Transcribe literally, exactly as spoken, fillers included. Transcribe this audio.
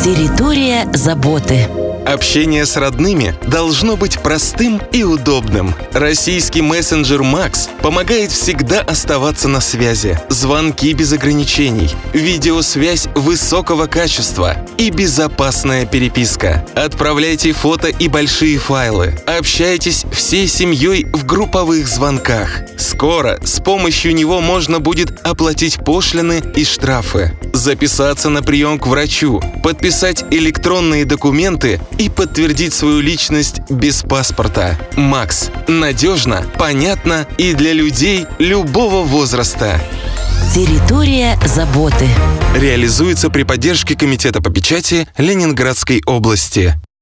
Территория заботы. Общение с родными должно быть простым и удобным. Российский мессенджер Макс помогает всегда оставаться на связи. Звонки без ограничений, видеосвязь высокого качества и безопасная переписка. Отправляйте фото и большие файлы. Общайтесь всей семьей в групповых звонках. Скоро с помощью него можно будет оплатить пошлины и штрафы, записаться на прием к врачу, подписать электронные документы и подтвердить свою личность без паспорта. Макс. Надежно, понятно и для людей любого возраста. Территория заботы. Реализуется при поддержке Комитета по печати Ленинградской области.